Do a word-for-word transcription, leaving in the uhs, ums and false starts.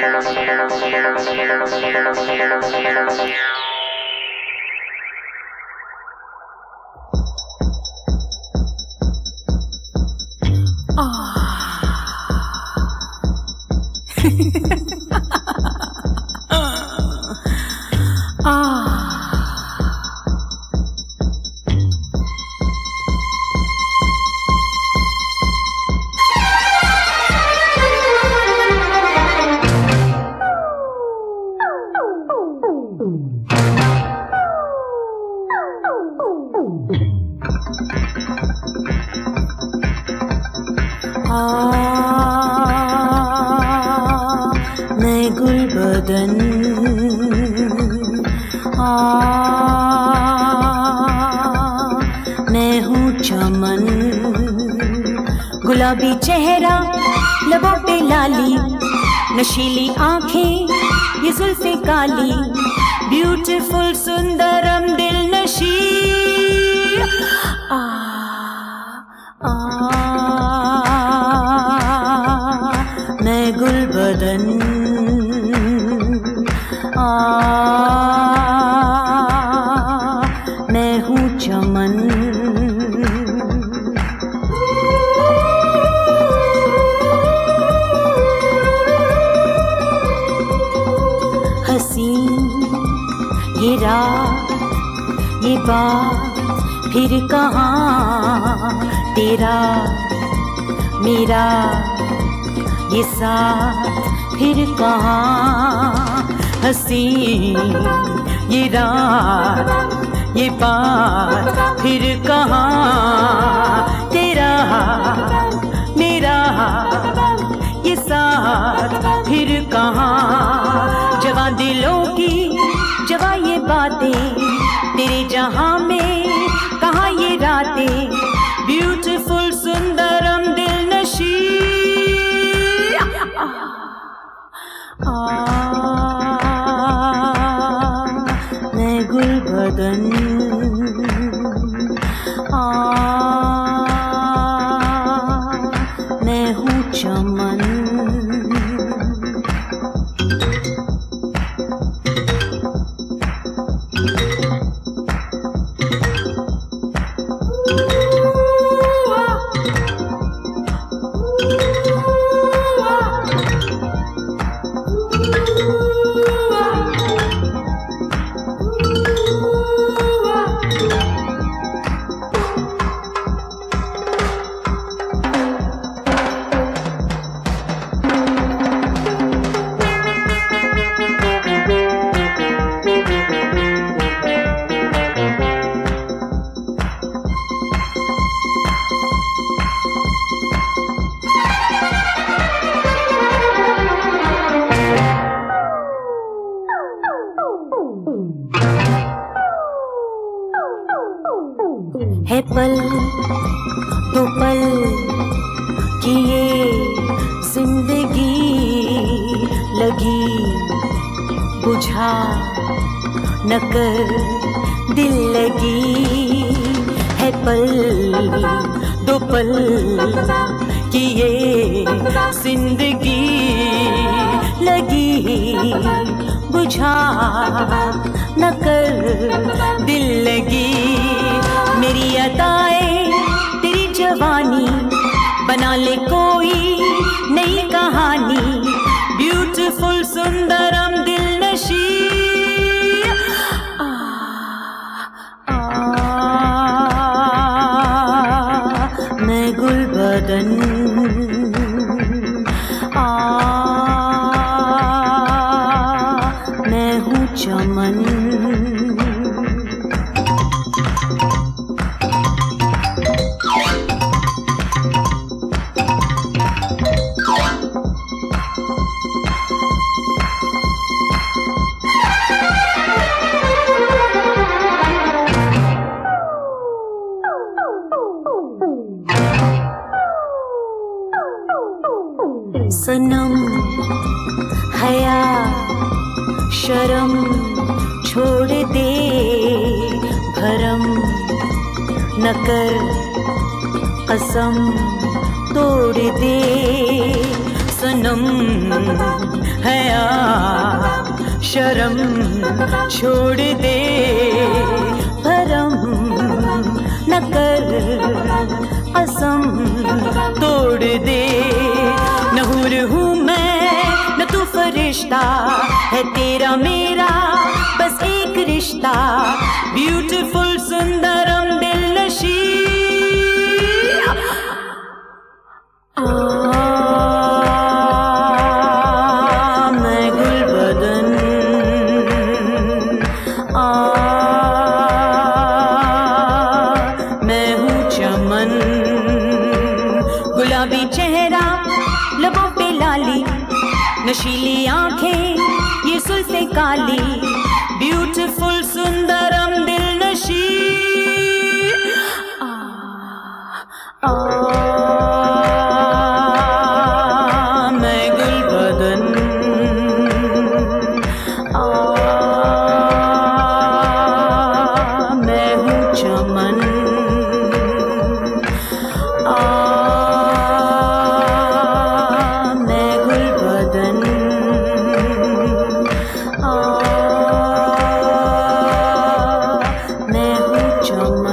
मैं गुलबदन आ मैं हूँ चमन, गुलाबी चेहरा, लबों पे लाली, नशीली आंखें, ये जुल्फे काली, ब्यूटीफुल सुंदरम दिल नशी। आ आ मैं गुलबदन आ मैं हूँ चमन। हसीन ये रात ये बात फिर कहाँ, तेरा मेरा ये साथ फिर कहाँ। हसीन ये रात ये बात फिर कहाँ, तेरा मेरा ये साथ फिर कहाँ। जवां दिलों की जवां ये बातें, तेरे जहां में कहाँ ये रातें, ब्यूटीफुल सुंदरम दिल नशी। आ मैं गुलबदन आ मैं हूँ चमन। है पल तो पल कि ये जिंदगी लगी बुझा न कर दिल लगी। है पल दो पल कि ये जिंदगी लगी बुझा न कर दिल लगी। मेरी अदाएं तेरी जवानी बना ले कोई नई कहानी, ब्यूटीफुल सुंदरम दिल नशी। आ, आ, मैं गुलबदन आ मैं हूँ चमन। सनम हया शर्म छोड़ दे, भरम न कर कसम तोड़ दे। सनम हया शर्म छोड़ दे, भरम न कर, असम तोड़ दे। न हूर हूँ मैं न तू फरिश्ता, है तेरा मेरा बस एक रिश्ता। ब्यूटीफुल सुंदरम दिलनशी, आ मैं गुलबदन, आ मैं हूँ चमन। गुलाबी चेहरा लबों पे लाली, नशीली आंखें ये सुल्फे काली। ब्यूटीफुल सुंदरम दिलनशी, आ आ मैं गुलबदन, आ मैं हूँ चमन। आ मैं गुलबदन, आ मैं हूँ चमन।